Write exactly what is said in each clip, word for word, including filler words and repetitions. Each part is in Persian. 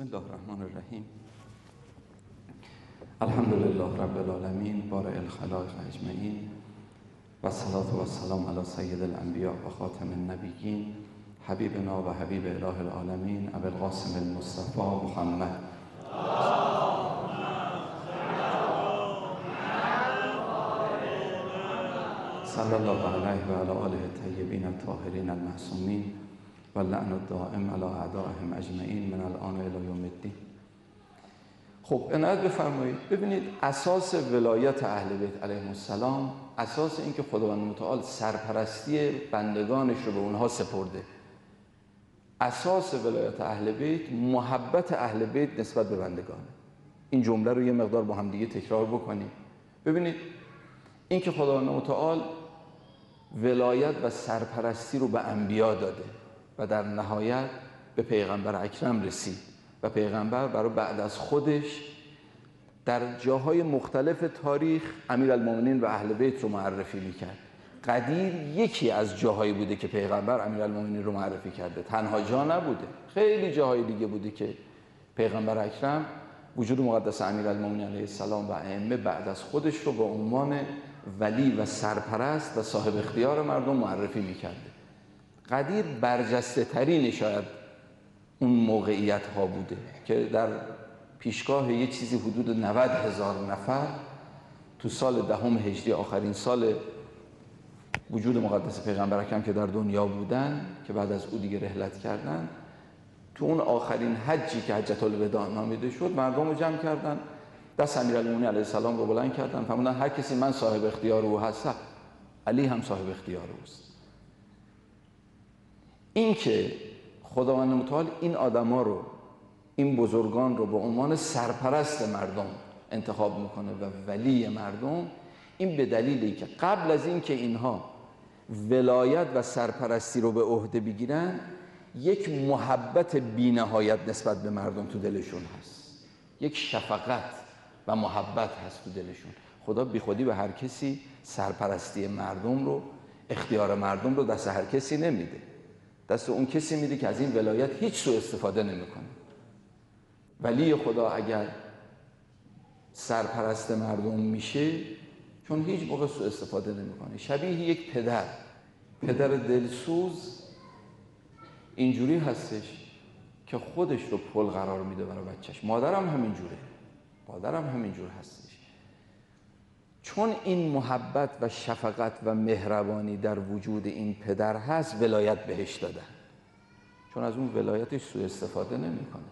بسم الله الرحمن الرحیم. الحمد لله رب العالمین بارئ الخلائق اجمعین و الصلاة و السلام علی سید الانبیاء و خاتم النبیین حبیبنا و حبیب اله العالمین ابی القاسم المصطفى محمد صلی الله علیه و علی آله الطیبین الطاهرین المعصومین و لعن الدائم علی اعدائهم اجمعین من الان الی یوم الدین. خب عنایت بفرمایید. ببینید اساس ولایت اهل بیت علیهم السلام، اساس این که خداوند متعال سرپرستی بندگانش رو به اونها سپرده، اساس ولایت اهل بیت محبت اهل بیت نسبت به بندگانه. این جمله رو یه مقدار با هم دیگه تکرار بکنیم. ببینید این که خداوند متعال ولایت و سرپرستی رو به انبیا داده و در نهایت به پیغمبر اکرم رسید و پیغمبر برای بعد از خودش در جاهای مختلف تاریخ امیرالمومنین و اهل بیت رو معرفی میکرد. قدیر یکی از جاهایی بوده که پیغمبر امیرالمومنین رو معرفی کرده، تنها جا نبوده، خیلی جاهای دیگه بوده که پیغمبر اکرم وجود مقدس امیرالمومنین علیه السلام و ائمه بعد از خودش رو به عنوان ولی و سرپرست و صاحب اختیار مردم معرفی میکرده. قدیر برجسته ترین شاید اون موقعیت ها بوده که در پیشگاه یه چیزی حدود نود هزار نفر تو سال دهم هجری، آخرین سال وجود مقدس پیغمبر اکرم که در دنیا بودن، که بعد از او دیگه رحلت کردن، تو اون آخرین حجی که حجة الوداع نامیده شد مردم رو جمع کردن، دست امیرالمومنین علیه السلام رو بلند کردن، فرمودن هر کسی من صاحب اختیار او هستم، علی هم صاحب اختیار اوست. این که خداوند متعال این آدما رو، این بزرگان رو به عنوان سرپرست مردم انتخاب میکنه و ولی مردم، این به دلیلی که قبل از این که اینها ولایت و سرپرستی رو به عهده بگیرن یک محبت بی‌نهایت نسبت به مردم تو دلشون هست، یک شفقت و محبت هست تو دلشون. خدا بی خودی به هر کسی سرپرستی مردم رو، اختیار مردم رو دست هر کسی نمیده، دست اون کسی میده که از این ولایت هیچ سوء استفاده نمیکنه. ولی خدا اگر سرپرست مردم میشه، چون هیچ موقع سوء استفاده نمیکنه، شبیه یک پدر پدر دلسوز اینجوری هستش که خودش رو پل قرار میده برای بچهش. مادرم همینجوره، مادرم همینجور هستش. چون این محبت و شفقت و مهربانی در وجود این پدر هست، ولایت بهش دادن، چون از اون ولایتش سوء استفاده نمیکنه.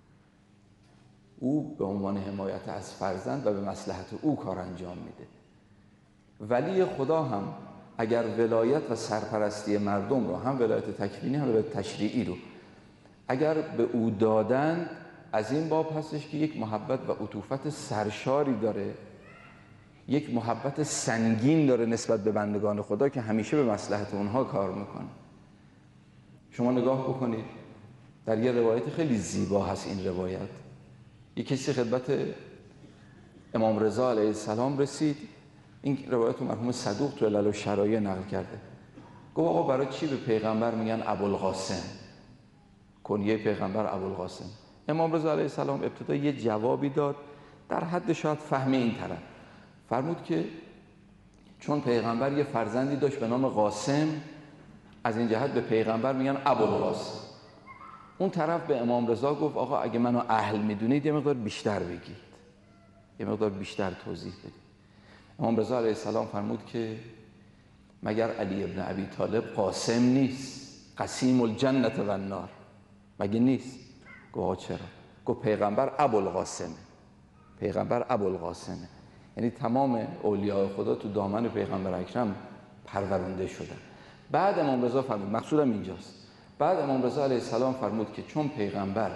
او به عنوان حمایت از فرزند و به مصلحت او کار انجام میده. ولی خدا هم اگر ولایت و سرپرستی مردم رو، هم ولایت تکوینی هم ولایت تشریعی رو، اگر به او دادن، از این باب هستش که یک محبت و عطوفت سرشاری داره، یک محبت سنگین داره نسبت به بندگان خدا که همیشه به مصلحت اونها کار میکنه. شما نگاه بکنید در یه روایت خیلی زیبا هست این روایت. یک کسی خدمت امام رضا علیه السلام رسید، این روایت رو مرحوم صدوق تو علل الشرایع نقل کرده. گفت آقا برای چی به پیغمبر میگن ابوالقاسم؟ کنیه پیغمبر ابوالقاسم. امام رضا علیه السلام ابتدا یه جوابی داد در حد شاید فهم این طرف. فرمود که چون پیغمبر یه فرزندی داشت به نام قاسم، از این جهت به پیغمبر میگن ابوالقاسم. اون طرف به امام رضا گفت آقا اگه منو اهل میدونید یه مقدار بیشتر بگید، یه مقدار بیشتر توضیح بدید. امام رضا علیه السلام فرمود که مگر علی ابن ابی طالب قاسم نیست؟ قسیم الجنة و النار، مگه نیست؟ گفت آقا چرا؟ گفت پیغمبر ابوالقاسمه، پیغمبر ابوالقاسمه. یعنی تمام اولیاء خدا تو دامن پیغمبر اکرم پرورنده شدن. بعد امام رضا فرمود، مقصودم اینجاست، بعد امام رضا علیه السلام فرمود که چون پیغمبر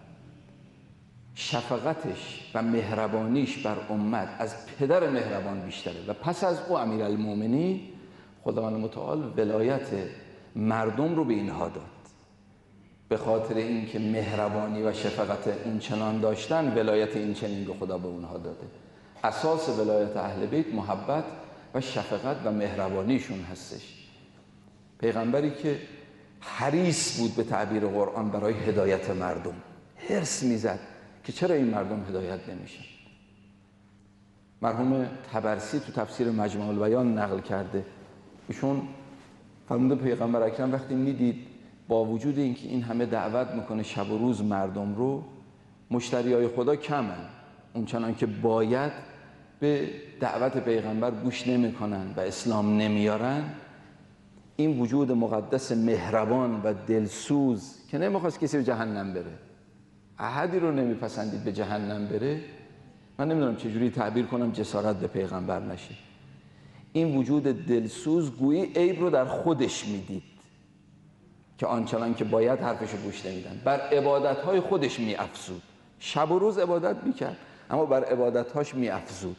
شفقتش و مهربانیش بر امت از پدر مهربان بیشتره و پس از او امیرالمومنین، خداوند متعال ولایت مردم رو به اینها داد. به خاطر اینکه مهربانی و شفقت این چنان داشتن، ولایت این چنین رو خدا به اونها داده. اساس ولایت اهل بیت محبت و شفقت و مهربانیشون هستش. پیغمبری که حریص بود به تعبیر قرآن برای هدایت مردم، حرص میزد که چرا این مردم هدایت نمیشن. مرحوم طبرسی تو تفسیر مجموع البیان نقل کرده، ایشون فرموده پیغمبر اکرم وقتی میدید با وجود اینکه این همه دعوت میکنه شب و روز مردم رو، مشتریای خدا کمن، اونچنان که باید به دعوت پیغمبر گوش نمیکنن و اسلام نمیارن، این وجود مقدس مهربان و دلسوز که نمیخواست کسی به جهنم بره، احدی رو نمیپسندید به جهنم بره، من نمیدونم چجوری تعبیر کنم جسارت به پیغمبر نشه، این وجود دلسوز گویی عیب رو در خودش میدید که آنچنان که باید حرفش رو گوش نمیدن، بر عبادتهای خودش میافزود. شب و روز عبادت میکرد اما بر عبادتهاش میافزود.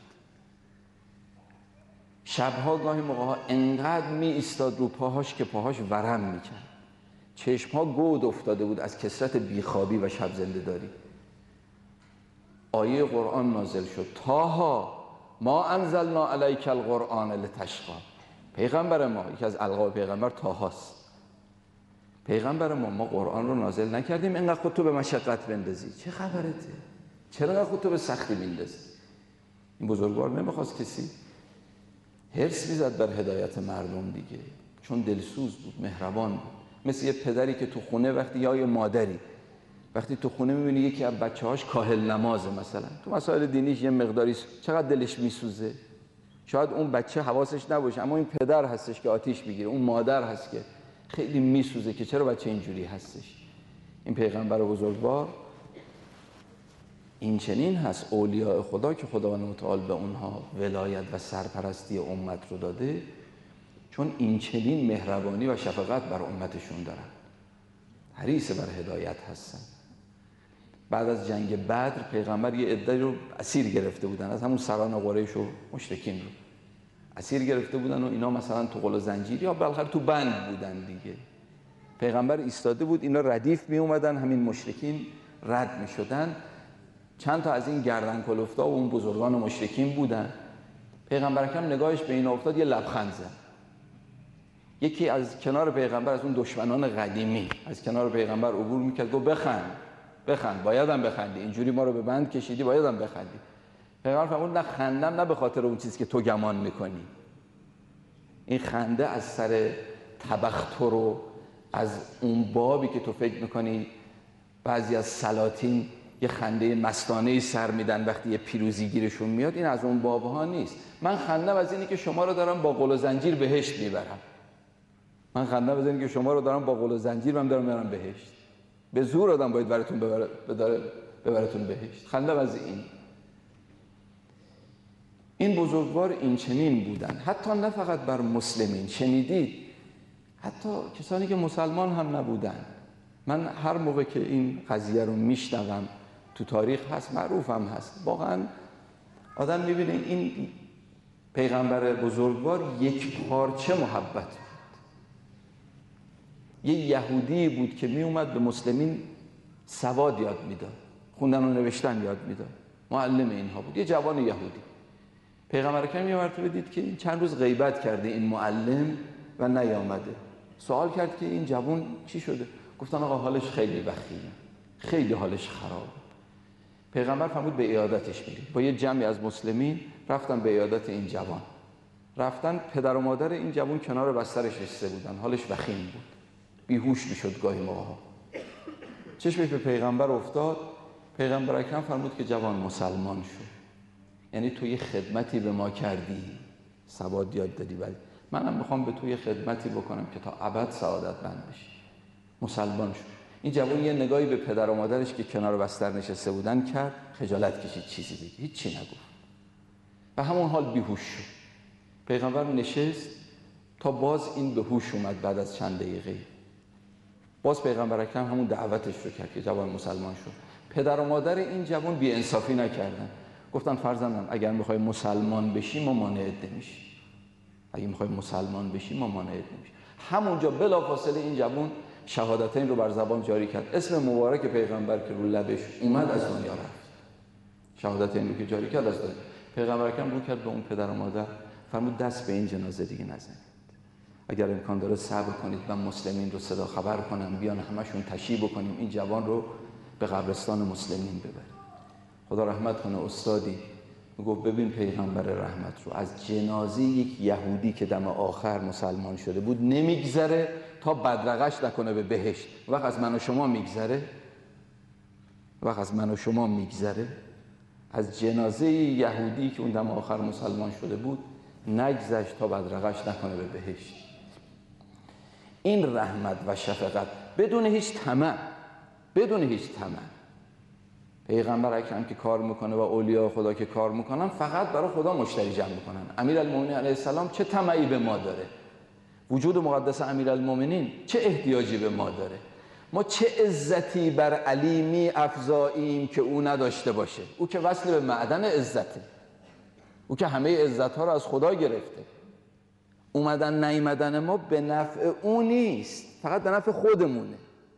شبها گاهی موقعها انقدر می ایستاد رو پاهاش که پاهاش ورم میکرد، چشمها گود افتاده بود از کثرت بیخوابی و شب زنده داری. آیه قرآن نازل شد، طاها ما انزلنا علیک القرآن لتشقی. پیغمبر ما، یکی از القاب پیغمبر طاهاست، پیغمبر ما ما قرآن رو نازل نکردیم اینقدر خودتو به مشقت بندازی، چه خبرته؟ چرا اینقدر خودتو به سختی میندازی؟ این بزرگوار نمیخواست کسی حرص میزد بر هدایت مردم دیگه، چون دلسوز بود، مهربان بود. مثل یه پدری که تو خونه وقتی یا یه مادری وقتی تو خونه میبینی یکی از بچه‌هاش کاهل نمازه، مثلا تو مسائل دینیش یه مقداری چقدر دلش میسوزه. شاید اون بچه حواسش نباشه اما این پدر هستش که آتیش میگیره، اون مادر هست که خیلی میسوزه که چرا بچه اینجوری هستش. این پیغمبر بزرگوار این چنین هست، اولیاء خدا که خداوند متعال به اونها ولایت و سرپرستی امت رو داده، چون این چنین مهربانی و شفقت بر امتشون دارن، حریص بر هدایت هستن. بعد از جنگ بدر پیغمبر یه عده رو اسیر گرفته بودن، از همون سران قریش و مشرکین رو اسیر گرفته بودن و اینا مثلا تو قل و زنجیر یا بالاخره تو بند بودن دیگه. پیغمبر ایستاده بود، اینا ردیف می اومدن، همین مشرکین رد می شدن. چند تا از این گردن کلفتا و اون بزرگان مشرکین بودن. پیغمبر اکرم نگاهش به این افتاد، یه لبخند زد. یکی از کنار پیغمبر، از اون دشمنان قدیمی، از کنار پیغمبر عبور میکرد، گفت بخند بخند، بایدم بخندی، اینجوری ما رو به بند کشیدی، بایدم بخندی. پیغمبر فرمود نه خندم نه به خاطر اون چیزی که تو گمان میکنی، این خنده از سر تبختر و از اون بابی که تو فکر میکنی بعضی از سلاطین یه خنده مستانه‌ای سر میدن وقتی یه پیروزی گیرشون میاد، این از اون بابها نیست. من خندم از اینی که شما رو دارم با قل و زنجیر بهشت میبرم، من خندم از اینی که شما رو دارم با قل و زنجیر من دارم میرم بهشت، به زور آدم باید براتون ببره ببرتون بهشت. خندم از این. این بزرگوار این چنین بودن، حتی نه فقط بر مسلمین، شنیدید حتی کسانی که مسلمان هم نبودن. من هر موقع که این قضیه رو میشنوم، تو تاریخ هست، معروف هم هست، واقعا آدم میبینه این پیغمبر بزرگوار یک پارچه محبت بود. یه یهودی بود که میومد به مسلمین سواد یاد میداد، خوندن و نوشتن یاد میداد، معلم اینها بود، یه جوان یهودی. پیغمبر اکرم یه مرتبه دید که این چند روز غیبت کرده این معلم و نیامده. سوال کرد که این جوان چی شده؟ گفتن آقا حالش خیلی وخیمه، خیلی حالش خرابه. پیغمبر فرمود به عیادتش میریم. با یه جمعی از مسلمین رفتن به عیادت این جوان. رفتن، پدر و مادر این جوان کنار بسترش نشسته بودن، حالش وخیم بود، بیهوش میشد گاهی موقع‌ها. چشمش به پیغمبر افتاد. پیغمبر اکرم فرمود که جوان مسلمان شو، یعنی تو یه خدمتی به ما کردی، سواد یاد دادی، ولی منم میخوام به تو یه خدمتی بکنم که تا ابد سعادتمند بشی. مسلمان شو. این جوان یه نگاهی به پدر و مادرش که کنار بستر نشسته بودن کرد، خجالت کشید چیزی بگه، هیچ چی نگفت. و همون حال بیهوش شد. پیغمبر نشست تا باز این به هوش اومد. بعد از چند دقیقه باز پیغمبر اکرم همون دعوتش رو کرد که جوان مسلمان شد. پدر و مادر این جوان بی انصافی نکردن، گفتن فرزندم اگر میخوای مسلمان بشی ما مانعت نمیشیم، اگه میخوای مسلمان بشی ما مانعت نمیشیم. همونجا بلافاصله این جوان شهادتین رو بر زبان جاری کرد، اسم مبارک پیغمبر که رو لبش اومد از دنیا رفت. شهادتین رو که جاری کرد از دنیا. پیغمبر اکرم رو کرد به اون پدر و مادر، فرمود دست به این جنازه دیگه نزنید، اگر امکان داره صبر کنید من مسلمین رو صدا خبر کنم بیان همشون تشییع بکنیم این جوان رو به قبرستان مسلمین ببره. خدا رحمت کنه استادی میگفت ببین پیغمبر رحمت رو از جنازه یک یهودی که دم آخر مسلمان شده بود نمیگذره تا بدرقش نکنه به بهشت. وقت از من و شما میگذره وقت از من و شما میگذره از جنازه یهودی که اون دم آخر مسلمان شده بود نگذشت تا بدرقش نکنه به بهشت. این رحمت و شفقت بدون هیچ طمع، بدون هیچ طمع. پیغمبر اکرم که کار میکنه و اولیاء خدا که کار میکنن فقط برای خدا مشتری جمع میکنن. امیرالمومنین علیه السلام چه طمعی به ما داره؟ وجود مقدس امیرالمومنین چه احتیاجی به ما داره؟ ما چه عزتی بر علی می افزاییم که او نداشته باشه؟ او که وصل به معدن عزته، او که همه عزت ها رو از خدا گرفته. اومدن نیامدن ما به نفع او نیست، فقط به نفع خودمونه.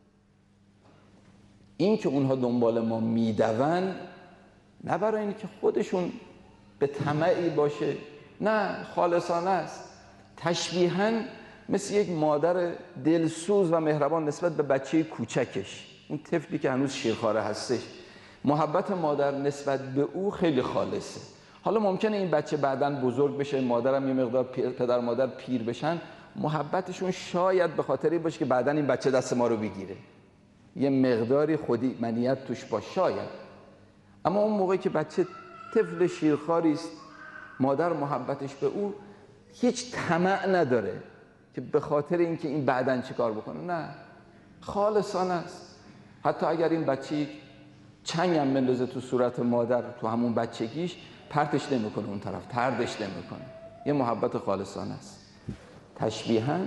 این که اونها دنبال ما میدون نه برای اینکه که خودشون به طمعی باشه، نه، خالصانه است. تشبیهاً مثل یک مادر دلسوز و مهربان نسبت به بچه کوچکش، اون طفلی که هنوز شیرخواره هستش، محبت مادر نسبت به او خیلی خالصه. حالا ممکنه این بچه بعداً بزرگ بشه، مادرم یه مقدار پدر مادر پیر بشن، محبتشون شاید به خاطری باشه که بعداً این بچه دست ما رو بگیره، یه مقداری خودی منیت توش باشه شاید. اما اون موقعی که بچه طفل شیرخواری است، مادر محبتش به او هیچ طمع نداره که به خاطر اینکه این بعداً چی کار بکنه، نه، خالصانه است. حتی اگر این بچه چنگ هم بندازه تو صورت مادر تو همون بچگیش، پرتش نمیکنه اون طرف، طردش نمیکنه. یه محبت خالصانه است. تشبیهاً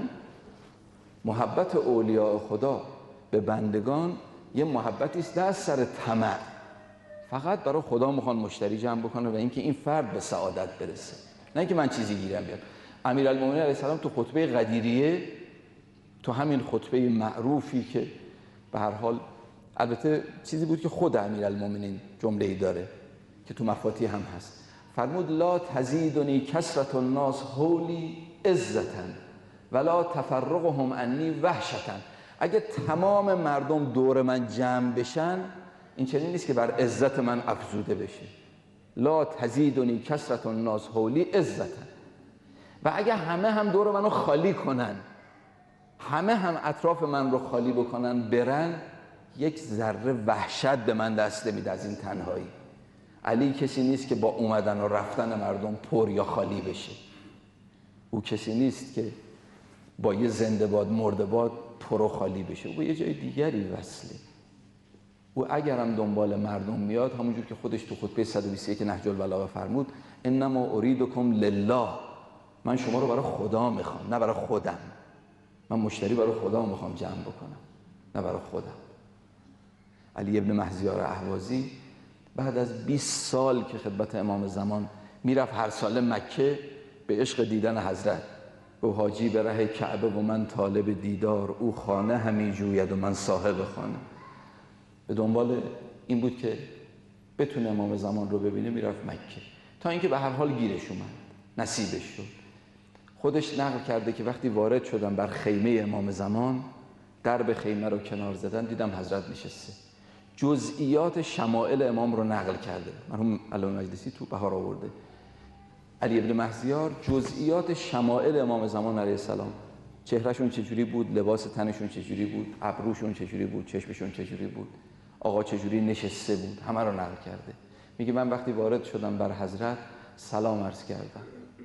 محبت اولیاء خدا به بندگان یه محبتی است نه از سر طمع، فقط برای خدا میخوان مشتری جمع بکنه و اینکه این فرد به سعادت برسه، نه اینکه من چیزی گیرم بیاد. امیرالمومنین علیه السلام تو خطبه قدیریه، تو همین خطبه معروفی که به هر حال البته چیزی بود که خود امیرالمومنین جمله‌ای داره که تو مفاتیح هم هست، فرمود لا تزیدنی کثرة الناس حولی عزة ولا تفرقهم عنی وحشة. اگه تمام مردم دور من جمع بشن این چنین نیست که بر عزت من افزوده بشه. لا تزیدنی کثرة الناس حولی عزة. و اگه همه هم دور منو خالی کنن، همه هم اطراف من رو خالی بکنن برن، یک ذره وحشت به من دست میده از این تنهایی. علی کسی نیست که با اومدن و رفتن مردم پر یا خالی بشه. او کسی نیست که با یه زنده باد مرده باد پر و خالی بشه. او یه جای دیگری وصله. او اگرم دنبال مردم میاد، همونجور که خودش تو خطبه صد و بیست و یک نهج البلاغه فرمود انما اریدکم لله، من شما رو برای خدا میخوام نه برای خودم. من مشتری برای خدا میخوام جمع بکنم نه برای خودم. علی ابن مهزیار اهوازی بعد از بیست سال که خدمت امام زمان میرفت هر ساله مکه به عشق دیدن حضرت، او حاجی به ره کعبه و من طالب دیدار، او خانه همی جوید و من صاحب خانه. به دنبال این بود که بتونه امام زمان رو ببینه، میرفت مکه تا اینکه به هر حال گیرش اومد، نصیبش شد. خودش نقل کرده که وقتی وارد شدم بر خیمه امام زمان، درب خیمه رو کنار زدن، دیدم حضرت نشسته. جزئیات شمائل امام رو نقل کرده، مرحوم علامه مجلسی تو بهار آورده. علی ابن مهزیار جزئیات شمائل امام زمان علیه السلام، چهرهشون چجوری بود، لباس تنشون چجوری بود، ابروشون چجوری بود، چشمشون چجوری بود، آقا چجوری نشسته بود، همه رو نقل کرده. میگه من وقتی وارد شدم بر حضرت سلام عرض کردم.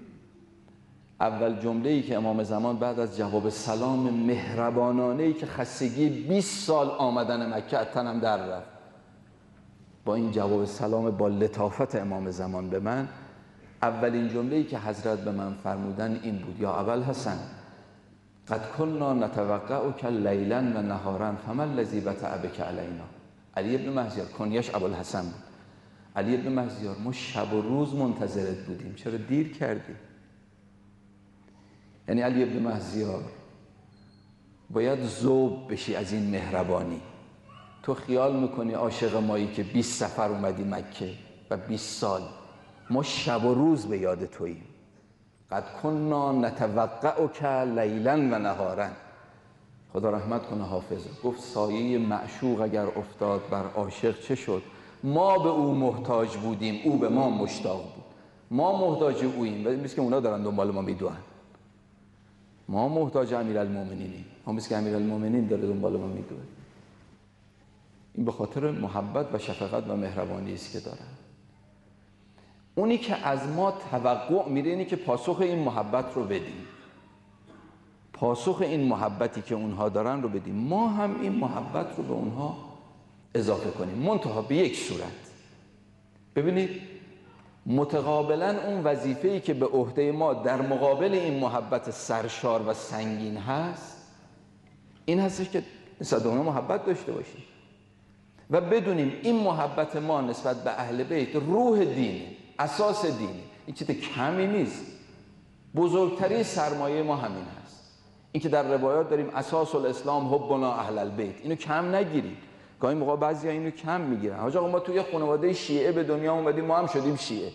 اول جمله‌ای که امام زمان بعد از جواب سلام مهربانانه‌ای که خستگی بیست سال آمدن مکه از تنم در رفت، با این جواب سلام با لطافت امام زمان به من، اولین جمله‌ای که حضرت به من فرمودن این بود: یا ابوالحسن قد کنا نتوقعک لیلا و نهارا فما الذی بطأ بک علینا. علی ابن مهزیار، کنیش ابوالحسن بود. علی ابن مهزیار، ما شب و روز منتظرت بودیم، چرا دیر کردی؟ یعنی علی ابن مهزیار باید ذوب بشی از این مهربانی. تو خیال میکنی عاشق مایی که بیست سفر اومدی مکه و بیست سال، ما شب و روز به یاد توییم. قد کنا نتوقعک لیلا و نهارا. خدا رحمت کنه حافظ، گفت سایه معشوق اگر افتاد بر عاشق چه شد؟ ما به او محتاج بودیم، او به ما مشتاق بود. ما محتاج اوییم، ولی مثل که اونا دارن دنبال ما میدوئن. ما محتاج امیرالمومنینیم، ما مثل که امیرالمومنین داره دنبال ما میدوه. این به خاطر محبت و شفقت و مهربانی است که دارن. اونی که از ما توقع میره اینه که پاسخ این محبت رو بدیم، پاسخ این محبتی که اونها دارن رو بدیم، ما هم این محبت رو به اونها اضافه کنیم، منتها به یک صورت. ببینید متقابلا اون وظیفه‌ای که به عهده ما در مقابل این محبت سرشار و سنگین هست، این هستش که نسبت به اونها محبت داشته باشیم و بدونیم این محبت ما نسبت به اهل بیت روح دینه، اساس دینه، این چیز کمی نیست. بزرگترین سرمایه ما همین هست. این که در روایات داریم اساس الاسلام حبنا اهل البیت، اینو کم نگیرید. گاهی موقع بعضیا اینو کم میگیرن. حاج آقا ما توی خانواده شیعه به دنیا اومدیم، ما هم شدیم شیعه.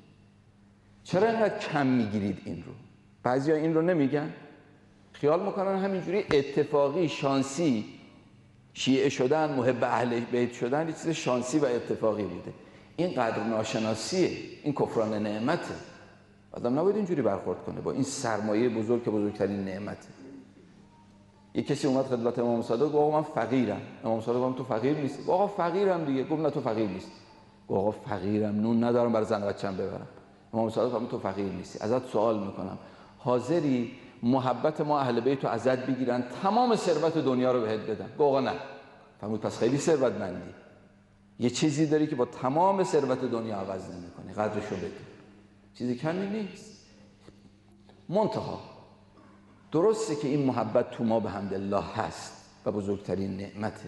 چرا اینقدر کم میگیرید این رو؟ بعضیا این رو نمیگن، خیال میکنن همینجوری اتفاقی شانسی شیعه شدن، محب اهل بیت شدن یه چیز شانسی و اتفاقی بوده. این قدر ناشناسیه، این کفران نعمته. آدم نباید اینجوری برخورد کنه با این سرمایه بزرگ که بزرگترین نعمته. یه کسی اومد خدمت امام صادق گفت آقا من فقیرم. امام صادق گفت تو فقیر نیستی؟ گفت آقا فقیرم دیگه. گفت نه تو فقیر نیستی. گفت آقا فقیرم، نون ندارم برای زن و بچه‌م ببرم. امام صادق گفت تو فقیر نیستی. ازت سوال میکنم، حاضری محبت ما اهل بیت رو ازت بگیرن، تمام ثروت دنیا رو بهت بدن؟ گفت آقا نه. فرمود پس خیلی ثروتمندی، یه چیزی داری که با تمام ثروت دنیا عوض نمی‌کنی، قدرشو بده. چیزی کمی نیست. منتها درسته که این محبت تو ما به حمدالله هست و بزرگترین نعمته،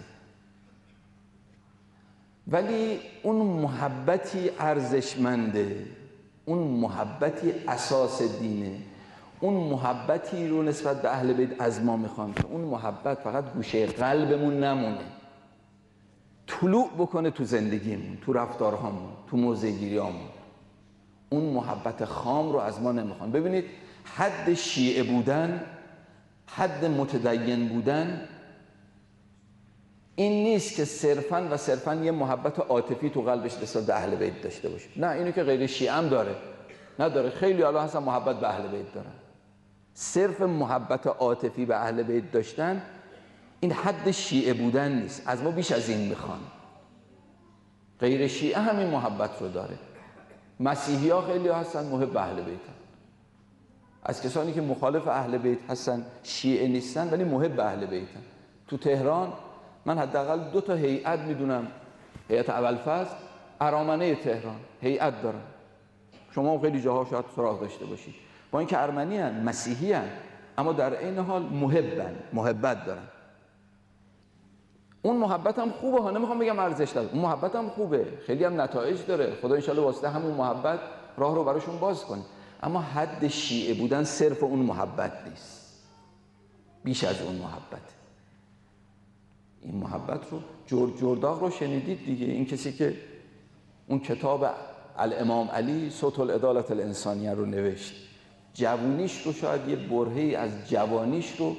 ولی اون محبتی ارزشمنده، اون محبتی اساس دینه، اون محبتی رو نسبت به اهل بیت از ما میخوان که اون محبت فقط گوشه قلبمون نمونه، طلوع بکنه تو زندگیمون، تو رفتارهامون، تو موضع‌گیریامون. اون محبت خام رو از ما نمیخوان. ببینید حد شیعه بودن، حد متدین بودن این نیست که صرفاً و صرفاً یه محبت عاطفی تو قلبش نسبت به اهل بیت داشته باشه. نه، اینو که غیر شیعه هم داره. نداره. خیلی الان هستن محبت به اهل بیت دارن. صرف محبت عاطفی به اهل بیت داشتن این حد شیعه بودن نیست. از ما بیش از این میخوان. غیر شیعه همین محبت رو داره. مسیحی ها خیلی هستن محب اهل بیت هم. از کسانی که مخالف اهل بیت هستن شیعه نیستن ولی محب اهل بیت هم. تو تهران من حداقل دو تا هیئت میدونم، هیئت ابوالفضل ارامنه تهران هیئت دارن. شما خیلی جاها شاید سراغ داشته باشید. با اینکه ارمنی هن، مسیحی هن، اما در این حال محبن، محبت دارن. اون محبت هم خوبه ها، نمیخوام بگم ارزش داره، اون محبت هم خوبه، خیلی هم نتایج داره. خدا انشالله واسطه همون محبت راه رو براشون باز کنه. اما حد شیعه بودن صرف اون محبت نیست، بیش از اون محبت. این محبت رو جرد جرداغ رو شنیدید دیگه، این کسی که اون کتاب الامام علی صوت العدالة الانسانیه رو نوشت، جوانیش رو، شاید یه برهه‌ای از جوانیش رو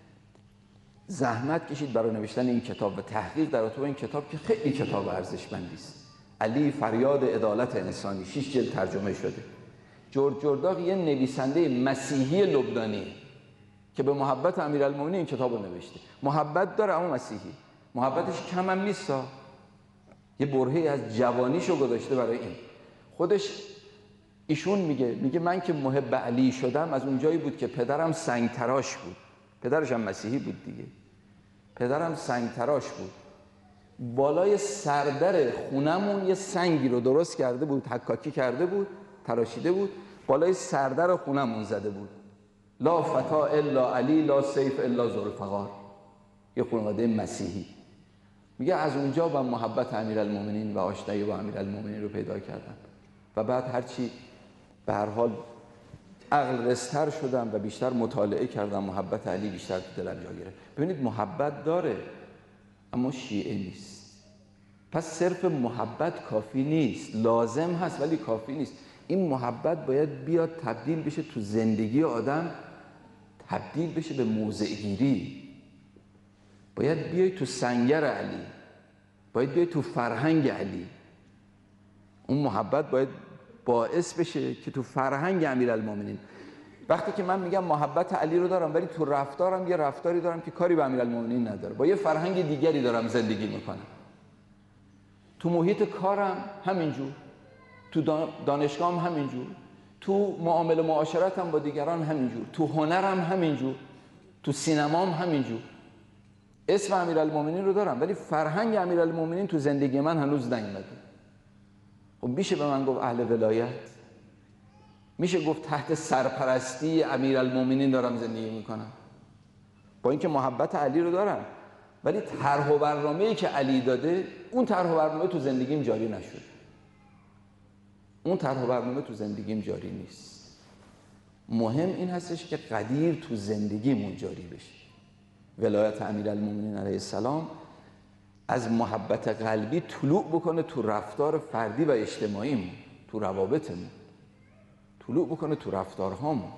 زحمت کشید برای نوشتن این کتاب و تحقیق در ارتباط این کتاب که خیلی کتاب ارزشمندی است. علی فریاد عدالت انسانی، شش جلد ترجمه شده. جرد جرداغ یه نویسنده مسیحی لبنانی که به محبت امیرالمومنین این کتاب رو نوشته. محبت داره اما مسیحی، محبتش کم هم نیست ها. یه برهه‌ای از جوانیش رو گذاشته برای این. خودش ایشون میگه میگه من که محب علی شدم از اونجایی بود که پدرم سنگ تراش بود. پدرش هم مسیحی بود دیگه. پدرم سنگ تراش بود. بالای سردر خونمون یه سنگی رو درست کرده بود، حکاکی کرده بود، تراشیده بود، بالای سردر خونمون زده بود. لا فتا الا علی، لا سیف الا ذوالفقار. یه خانواده مسیحی. میگه از اونجا با محبت امیرالمومنین و آشنایی با امیرالمومنین رو پیدا کردم و بعد هرچی به هر حال عقل رستر شدم و بیشتر مطالعه کردم، محبت علی بیشتر تو دلم جا گرفت. ببینید محبت داره اما شیعه نیست. پس صرف محبت کافی نیست، لازم هست ولی کافی نیست. این محبت باید بیاد تبدیل بشه تو زندگی آدم، تبدیل بشه به موضع گیری. باید بیای تو سنگر علی، باید بیای تو فرهنگ علی. اون محبت باید باعث بشه که تو فرهنگ امیرالمومنین. وقتی که من میگم محبت علی رو دارم ولی تو رفتارم یه رفتاری دارم که کاری به امیرالمومنین نداره، با یه فرهنگ دیگری دارم زندگی میکنم. تو محیط کارم همینجور، تو دانشگاهم همینجور، تو معامله معاشرتم با دیگران همینجور، تو هنرم همینجور، تو سینمام همینجور. اسم امیرالمومنین رو دارم ولی فرهنگ امیرالمومنین تو زندگی من هنوز نیومده. خب میشه به من گفت اهل ولایت؟ میشه گفت تحت سرپرستی امیرالمومنین دارم زندگی میکنم؟ با اینکه محبت علی رو دارم ولی طرح و برنامه‌ای که علی داده اون طرح و برنامه تو زندگیم جاری نشد. اون طرح و برنامه تو زندگیم جاری نیست. مهم این هستش که قدیر تو زندگیمون جاری بشه. ولایت امیرالمومنین علیه السلام از محبت قلبی طلوع بکنه تو رفتار فردی و اجتماعیمون، تو روابطمون، طلوع بکنه تو رفتارهامون.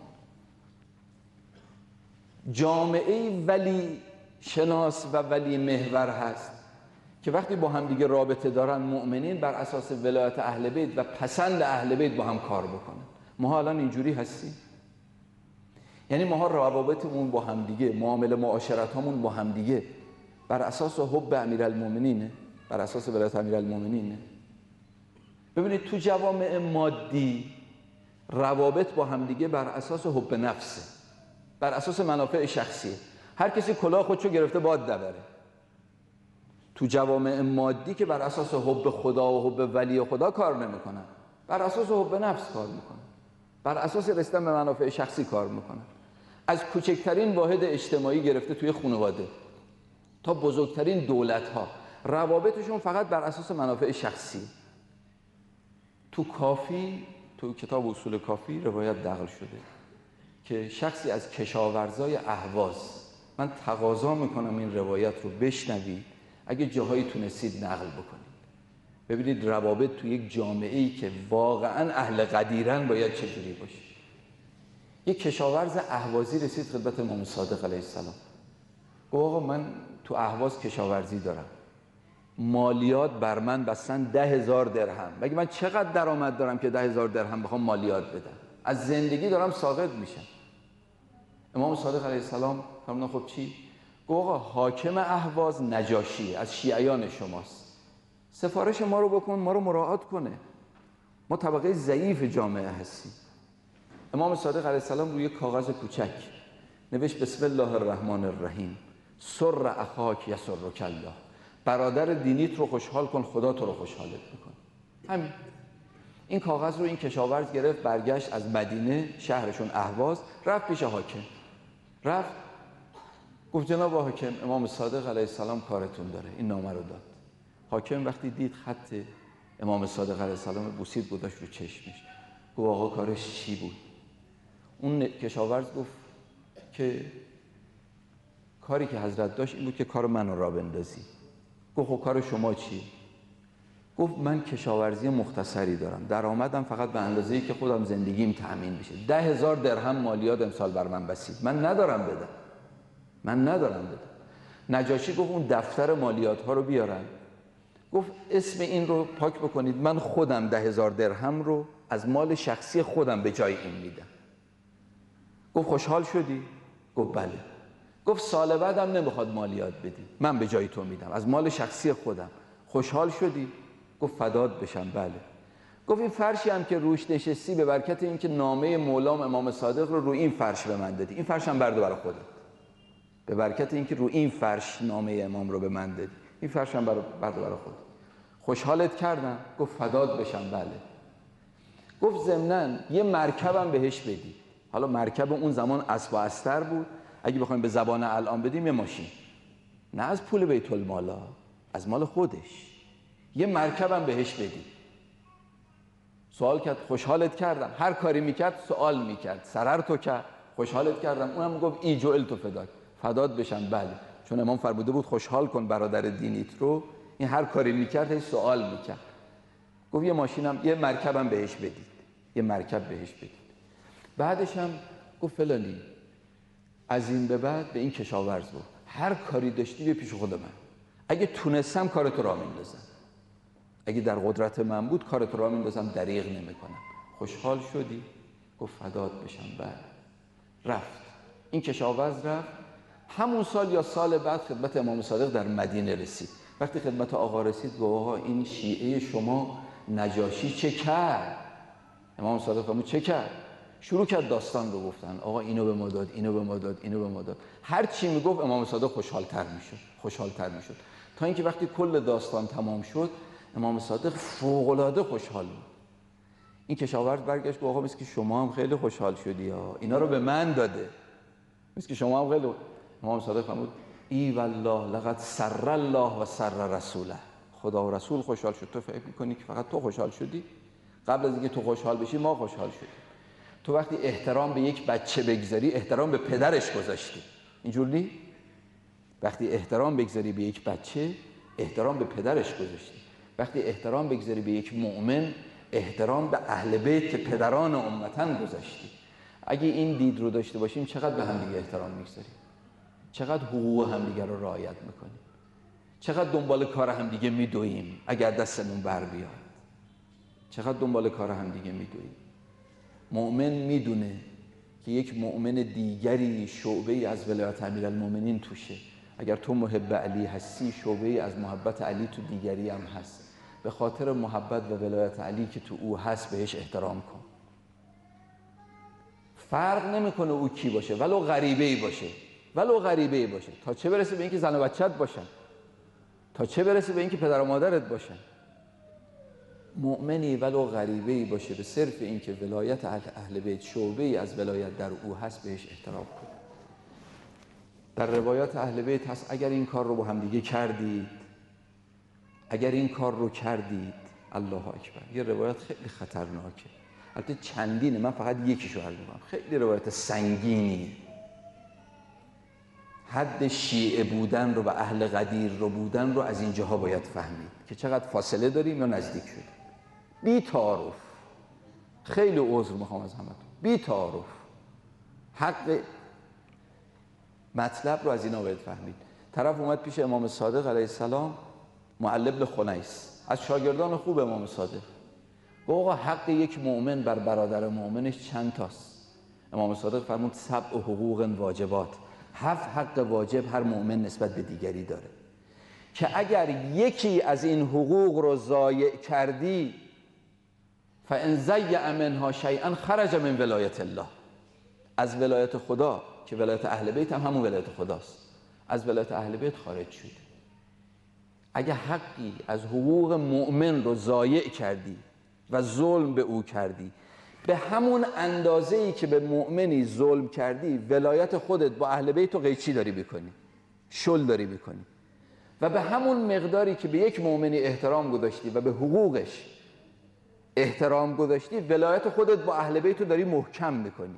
جامعه ولی شناس و ولی محور هست که وقتی با هم دیگه رابطه دارن مؤمنین بر اساس ولایت اهل بیت و پسند اهل بیت با هم کار بکنن. ما الان اینجوری هستیم. یعنی ما روابطمون با هم دیگه، معامله معاشرتامون با هم دیگه بر اساس حب امیرالمومنینه، بر اساس ولایت امیرالمومنینه. ببینید تو جوامع مادی روابط با هم دیگه بر اساس حب نفسه، بر اساس منافع شخصیه. هر کسی کلاه خودشو گرفته باد دبره. تو جوامع مادی که بر اساس حب خدا و حب ولی خدا کار نمیکنن، بر اساس حب نفس کار میکنن، بر اساس رسیدن به منافع شخصی کار میکنن. از کوچکترین واحد اجتماعی گرفته توی خانواده تا بزرگترین دولت‌ها روابطشون فقط بر اساس منافع شخصی. تو کافی، تو کتاب اصول کافی روایت نقل شده که شخصی از کشاورزای اهواز، من تقاضا میکنم این روایت رو بشنوید اگه جاهایی تونستید نقل بکنید. ببینید روابط تو یک جامعه‌ای که واقعا اهل قدیرن باید چجوری باشه. یک کشاورز اهوازی رسید خدمت امام صادق علیه السلام، گفت آقا من تو اهواز کشاورزی دارم، مالیات بر من بستن ده هزار درهم، مگه من چقدر درآمد دارم که ده هزار درهم بخوام مالیات بدم؟ از زندگی دارم ساقط میشم. امام صادق علیه السلام فرمودن خب چی؟ گفت آقا حاکم اهواز نجاشی از شیعیان شماست، سفارش ما رو بکن ما رو مراعات کنه، ما طبقه ضعیف جامعه هستیم. امام صادق علیه السلام روی کاغذ کوچک نوشت بسم الله الرحمن الرحیم سر اخاک یسرک الله، برادر دینیت رو خوشحال کن خدا تو رو خوشحالت میکن. همین. این کاغذ رو این کشاورز گرفت، برگشت از مدینه، شهرشون اهواز، رفت پیش حاکم. رفت گفت جناب حاکم امام صادق علیه السلام کارتون داره، این نامه رو داد. حاکم وقتی دید خط امام صادق علیه السلام بوسید گذاشت رو چشمش، گفت آقا کارش چی بود؟ اون کشاورز گفت که کاری که حضرت داشت این بود که کار منو را بندازی. گفت خب کار شما چی؟ گفت من کشاورزی مختصری دارم، درآمدم فقط به اندازه‌ای که خودم زندگیم تأمین بشه. ده هزار درهم مالیات امسال بر من بسید، من ندارم بدم، من ندارم بدم. نجاشی گفت اون دفتر مالیات ها رو بیارن. گفت اسم این رو پاک بکنید، من خودم ده هزار درهم رو از مال شخصی خودم به جای این میدم. گفت خوشحال شدی؟ گفت بله. گفت سال بعدم نمیخواد مالیات بدی، من به جای تو میدم از مال شخصی خودم. خوشحال شدی؟ گفت فدات بشم بله. گفت این فرشی هم که روش نشستی به برکت این که نامه مولام امام صادق رو روی این فرش به من دادی، این فرش هم برده برای خودت، به برکت این که روی این فرش نامه امام رو به من دادی، این فرش هم برده برای خودت. خوشحالت کردم؟ گفت فدات بشم بله. گفت ضمناً یه مرکبم بهش بدی. حالا مرکب اون زمان اسب و استر بود، اگه بخوایم به زبان الان بدیم یه ماشین، نه از پول بیت المالا، از مال خودش. یه مرکبم بهش بدی. سوال کرد خوشحالت کردم. هر کاری میکرد سوال میکرد، سرر تو کرد خوشحالت کردم. اونم گفت ای جوئل تو فداک، فدات بشم بله، چون امام فرموده بود خوشحال کن برادر دینیت رو. این هر کاری میکرد هیچ سوال میکرد. گفت یه ماشینم یه مرکبم بهش بدید، یه مرکب بهش بدید. بعدش هم گفت فلانی از این به بعد به این کشاورز بود هر کاری داشتی بیا پیش خود من، اگه تونستم کارت را میندازم، اگه در قدرت من بود کارت را میندازم، دریغ نمیکنم. خوشحال شدی؟ گفت فدات بشم. بعد رفت، این کشاورز رفت. همون سال یا سال بعد خدمت امام صادق در مدینه رسید. وقتی خدمت آقا رسید گفت آقا این شیعه شما نجاشی چه کرد؟ امام صادق فرمود چه کرد؟ شروع کرد داستان رو گفتن. آقا اینو به ما داد، اینو به ما داد، اینو به ما داد. هر چی میگفت امام صادق خوشحال‌تر میشد، خوشحال‌تر میشد، تا اینکه وقتی کل داستان تمام شد امام صادق فوق‌العاده خوشحال بود. این کشاورز برگشت گفت آقا مثل که شما هم خیلی خوشحال شدی ها، اینا رو به من داده، مثل که شما هم خیلی. امام صادق فرمود ای والله لقد سر الله و سر رسوله، خدا و رسول خوشحال شد، تو فکر می‌کنی که فقط تو خوشحال شدی؟ قبل از اینکه تو خوشحال بشی ما خوشحال شدیم. تو وقتی احترام به یک بچه بگذاری احترام به پدرش گذاشتی، اینجور نی؟ وقتی احترام بگذاری به یک بچه احترام به پدرش گذاشتی. وقتی احترام بگذاری به یک مؤمن احترام به اهل بیت پدران امتن گذاشتی. اگه این دید رو داشته باشیم چقدر به هم دیگه احترام میگذاریم، چقدر حقوق همدیگه رو رعایت میکنیم، چقدر دنبال کار همدیگه میدویم اگر دستمون بر بیاد، چقدر دنبال کار همدیگه میدویم. مؤمن میدونه که یک مؤمن دیگری شعبه‌ای از ولایت امیرالمومنین توشه. اگر تو محب علی هستی شعبه‌ای از محبت علی تو دیگری هم هست. به خاطر محبت و ولایت علی که تو او هست بهش احترام کن. فرق نمیکنه او کی باشه، ولو غریبه‌ای باشه، ولو غریبه‌ای باشه، تا چه برسه به اینکه زن و بچت باشن، تا چه برسه به اینکه پدر و مادرت باشن. مؤمنی ولو غریبه‌ای باشه به صرف اینکه ولایت اهل بیت شعبه‌ای از ولایت در او هست بهش احترام کن. در روایات اهل بیت هست اگر این کار رو با هم دیگه کردید، اگر این کار رو کردید، الله اکبر. یه روایت خیلی خطرناکه، البته چندینه، من فقط یکیشو عرض می‌کنم، خیلی روایت سنگینیه. حد شیعه بودن رو و اهل غدیر رو بودن رو از اینجاها باید فهمید که چقدر فاصله داریم یا نزدیک شدیم. بی تعارف، خیلی عذر میخوام از همتون، بی تعارف حق مطلب رو از اینا باید فهمید. طرف اومد پیش امام صادق علیه السلام، معل بن خنیس، از شاگردان خوب امام صادق، گفت آقا حق یک مؤمن بر برادر مؤمنش چند تاست؟ امام صادق فرمود سبع حقوق واجبات، هفت حق واجب هر مؤمن نسبت به دیگری داره که اگر یکی از این حقوق رو ضایع کردی فان ضیع منها شیئا خرج من ولایت الله، از ولایت خدا که ولایت اهل بیت هم همون ولایت خداست، از ولایت اهل بیت خارج شد. اگه حقی از حقوق مؤمن رو ضایع کردی و ظلم به او کردی، به همون اندازه‌ای که به مؤمنی ظلم کردی ولایت خودت با اهل بیت رو قیچی داری بکنی، شل داری بکنی، و به همون مقداری که به یک مؤمنی احترام گذاشتی و به حقوقش احترام گذاشتی ولایت خودت با اهل بیت رو داری محکم میکنی.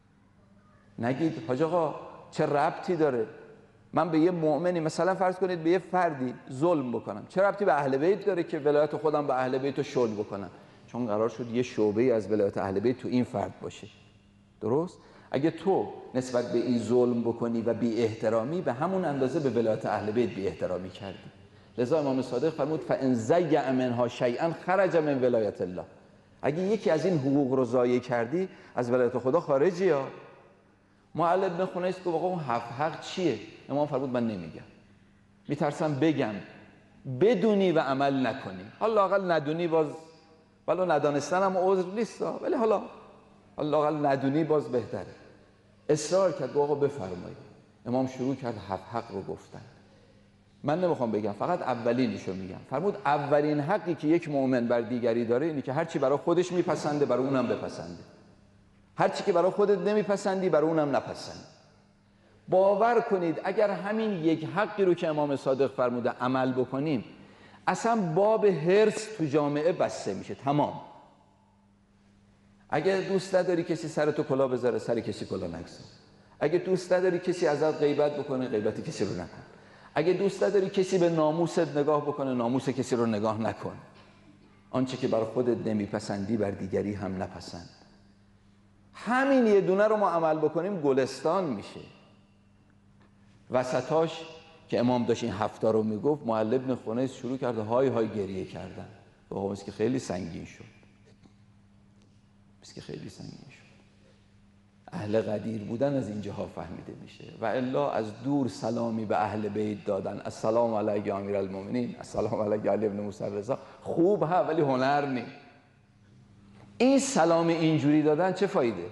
نگید حاج آقا چه ربطی داره من به یه مؤمنی، مثلا فرض کنید به یه فردی ظلم بکنم، چه ربطی به اهل بیت داره که ولایت خودم با اهل بیت رو شل بکنم؟ چون قرار شد یه شعبه‌ای از ولایت اهل بیت تو این فرد باشه. درست؟ اگه تو نسبت به این ظلم بکنی و بی احترامی، به همون اندازه به ولایت اهل بیت بی احترامی کردی. لذا امام صادق فرمود فان ضیع منها شیئا خرج من ولایت الله، اگه یکی از این حقوق رو ضایع کردی از ولایت خدا خارجی. یا معل بن خنیس گفت آقا اون هفت حق چیه؟ امام فرمود من نمیگم، میترسم بگم بدونی و عمل نکنی. حالا لااقل ندونی باز، ولو ندانستن هم عذر نیست، ولی حالا لااقل ندونی باز بهتره. اصرار کرد آقا بفرمایید. امام شروع کرد هفت حق رو گفتن. من نمیخوام بگم، فقط اولینشو میگم. فرمود اولین حقی که یک مؤمن بر دیگری داره اینه که هرچی برای خودش میپسنده برای اونم بپسنده، هرچی که برای خودت نمیپسندی برای اونم نپسند. باور کنید اگر همین یک حقی رو که امام صادق فرموده عمل بکنیم، اصلا باب حرص تو جامعه بسته میشه، تمام. اگه دوست نداری کسی سر تو کلاه بذاره، سر کسی کلاه نگذار. اگه دوست نداری کسی ازت غیبت بکنه، غیبت کسی رو نکن. اگه دوست نداری کسی به ناموست نگاه بکنه، ناموس کسی رو نگاه نکن. آنچه که برای خودت نمیپسندی بر دیگری هم نپسند. همین یه دونه رو ما عمل بکنیم گلستان میشه. وسطاش که امام داشت این هفتا رو میگفت، معلی بن خنیس شروع کرد های های گریه کردن. آقا مثل که خیلی سنگین شد، مثل که خیلی سنگین شد. اهل غدیر بودن از اینجاها فهمیده میشه. و الا از دور سلامی به اهل بیت دادن، السلام علیک امیر المؤمنین، السلام علیک علی بن موسی رضا، خوب ها ولی هنر نی. این سلام اینجوری دادن چه فایده؟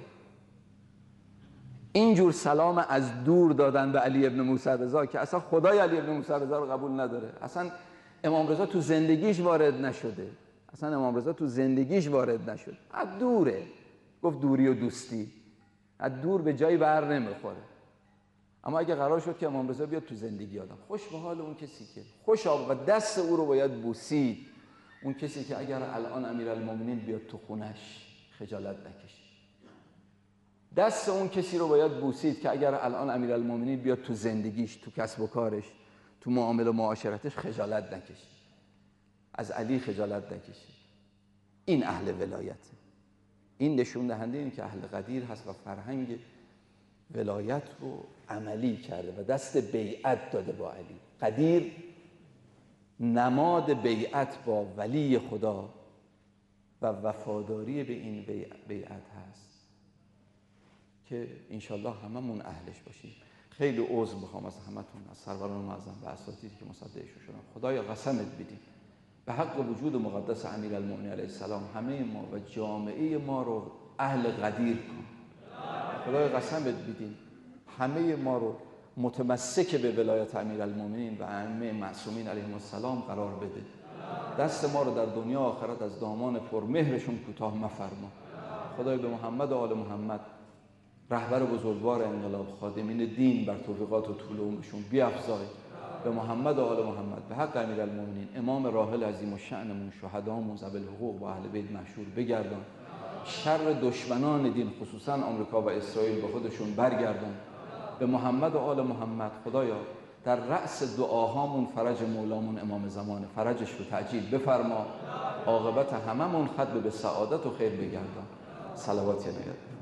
اینجور سلام از دور دادن به علی ابن موسی رضا که اصلا خدای علی ابن موسی رضا رو قبول نداره، اصلا امام رضا تو زندگیش وارد نشده، اصلا امام رضا تو زندگیش وارد نشد. از دوره گفت دوری و دوستی، از دور به جایی بر نمیخوره. اما اگه قرار شد که امام رضا بیاد تو زندگی آدم، خوش به حال اون کسی که خوش آب و دست او رو باید بوسید، اون کسی که اگر الان امیرالمومنین بیاد تو خونش خجالت نکشه. دست اون کسی رو باید بوسید که اگر الان امیرالمومنین بیاد تو زندگیش، تو کسب و کارش، تو معامله و معاشرتش خجالت نکشه، از علی خجالت نکشه. این اهل ولایته. این نشون دهنده این که اهل غدیر هست و فرهنگ ولایت رو عملی کرده و دست بیعت داده با علی. غدیر نماد بیعت با ولی خدا و وفاداری به این بیعت هست که انشالله هممون اهلش باشیم. خیلی عذر میخوام از همتون، از سروران معظم و اساتیدی که مصدقشون شدم. خدایا قسمت بدیم به حق وجود مقدس امیرالمومنین علیه السلام همه ما و جامعه ما رو اهل غدیر کن. خدایا قسمت بدیم همه ما رو متمسک به ولایت امیرالمومنین و ائمه معصومین علیهم السلام قرار بده. دست ما رو در دنیا آخرت از دامان پرمهرشون کوتاه مفرما. خدای به محمد و آل محمد رهبر بزرگوار انقلاب، خادمین دین، بر توفیقات و طول عمرشون بیفزای. به محمد و آل محمد به حق امیرالمومنین امام راحل عظیم الشأنمون، شهدامون، ذوی الحقوق و اهل بیت مشهور بگردان. شر دشمنان دین خصوصا آمریکا و اسرائیل به خودشون برگردان. به محمد و آل محمد خدایا در رأس دعاهامون فرج مولامون امام زمان، فرجش رو تعجیل بفرما. عاقبت هممون ختم به سعادت و خیر بگردان. صلوات یا